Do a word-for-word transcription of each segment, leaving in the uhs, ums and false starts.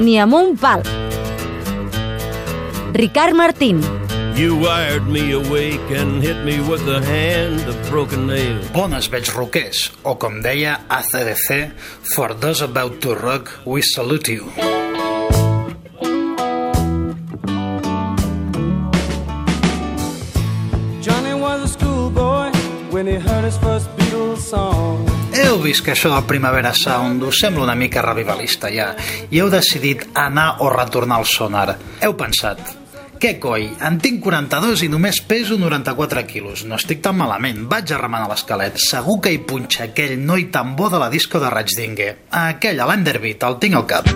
ni amb un pal. Ricard Martín. You wired me awake and hit me with the hand of broken nail. Bones veig roquers, o com deia A C D C, for those about to rock, we salute you. Johnny was a schoolboy when he heard his first Beatles song. Heu vist que això del Primavera Sound us sembla una mica revivalista ja i heu decidit anar o retornar al Sonar. Heu pensat, què coi, en tinc quaranta-dos i només peso noranta-quatre quilos. No estic tan malament, vaig a remenar l'esquelet. Segur que hi punxa aquell noi tan bo de la disco de Rajdinge. Aquell, a l'Enderbeat, el tinc al cap.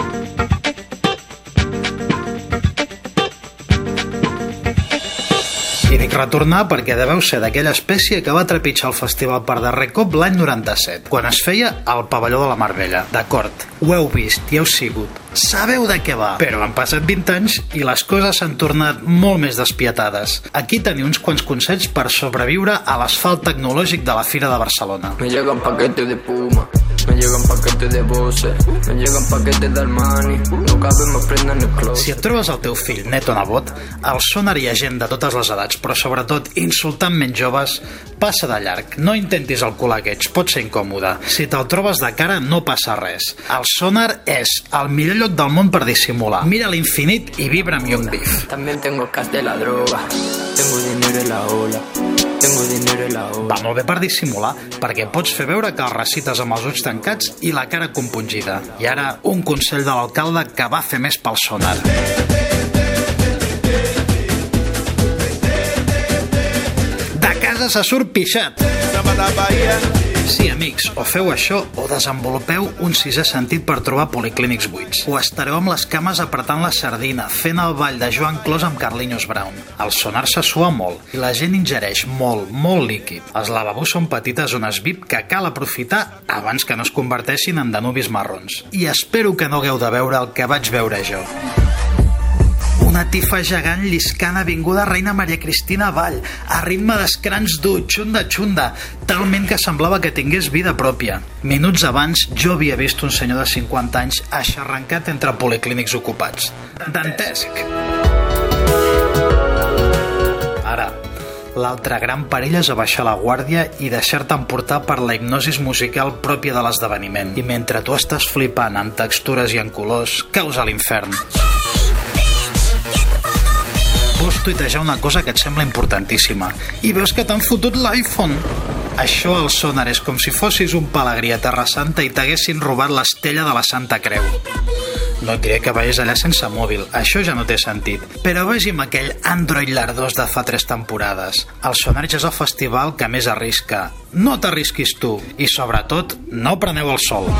I dic retornar perquè deveu ser d'aquella espècie que va trepitjar el festival per darrer cop l'any noranta-set, quan es feia al pavelló de la Mar Bella. D'acord, ho heu vist i heu sigut. Sabeu de què va. Però han passat vint anys i les coses s'han tornat molt més despietades. Aquí teniu uns quants consells per sobreviure a l'asfalt tecnològic de la Fira de Barcelona. Me llegan paquetes de Puma, me llegan paquetes de Bose, me llegan paquetes de Armani, no cabe más prenda en el closet. Si et trobes el teu fill net o nebot, al Sonar hi ha gent de totes les edats, però sobretot insultantment joves, passa de llarg. No intentis el col·legueig, pot ser incòmode. Si te'l trobes de cara, no passa res. El Sonar és el millor lloc del món per dissimular. Mira l'infinit i vibra amb Young Beef. También tengo el cash de la droga, tengo dinero en la ola, tengo dinero en la ola. Va molt bé per dissimular, perquè pots fer veure que el recites amb els ulls tancats i la cara compungida. I ara, un consell de l'alcalde que va fer més pel Sonar. De casa se surt pixat. Sí, amics, o feu això o desenvolupeu un sisè sentit per trobar policlínics buits. O estareu amb les cames apretant la sardina, fent el ball de Joan Clos amb Carlinhos Brown. El Sonar se sua molt i la gent ingereix molt, molt líquid. Els lavabos són petites zones V I P que cal aprofitar abans que no es converteixin en danubis marrons. I espero que no hagueu de veure el que vaig veure jo. Una tifa gegant lliscant avinguda Reina Maria Cristina avall, a ritme d'escrans dur, xunda xunda, talment que semblava que tingués vida pròpia. Minuts abans jo havia vist un senyor de cinquanta anys aixarrancat entre policlínics ocupats. Dantesc! Ara, l'altre gran perill és abaixar la guàrdia i deixar-te emportar per la hipnosis musical pròpia de l'esdeveniment. I mentre tu estàs flipant amb textures i en colors, caus a l'infern. Vols tuitejar una cosa que et sembla importantíssima i veus que t'han fotut l'iPhone. Això al Sonar és com si fossis un pelegrí a Terra Santa i t'haguessin robat l'estella de la Santa Creu. No et diré que vagis allà sense mòbil, això ja no té sentit. Però vegi'm aquell Android lardós de fa tres temporades. El Sonar ja és el festival que més arrisca. No t'arrisquis tu i, sobretot, no preneu el sol.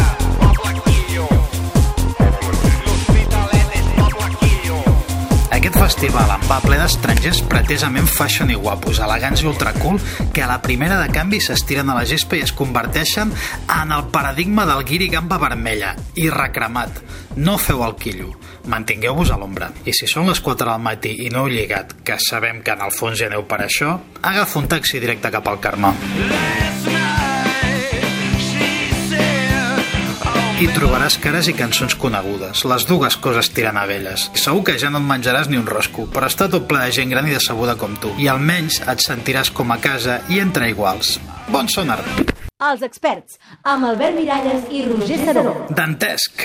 Aquest festival en va ple d'estrangers pretesament fashion i guapos, elegants i ultracool, que a la primera de canvi s'estiren a la gespa i es converteixen en el paradigma del guiri gamba vermella i recremat. No feu el quillo, mantingueu-vos a l'ombra. I si són les quatre del matí i no heu lligat, que sabem que en el fons ja aneu per això, agafa un taxi directe cap al Carme. Hi trobaràs cares i cançons conegudes, les dues coses tirant a velles. Segur que ja no et menjaràs ni un rosco, però està tot ple de gent gran i decebuda com tu. I almenys et sentiràs com a casa i entre iguals. Bon Sonar! Els experts, amb Albert Miralles i Roger Saró. Dantesc!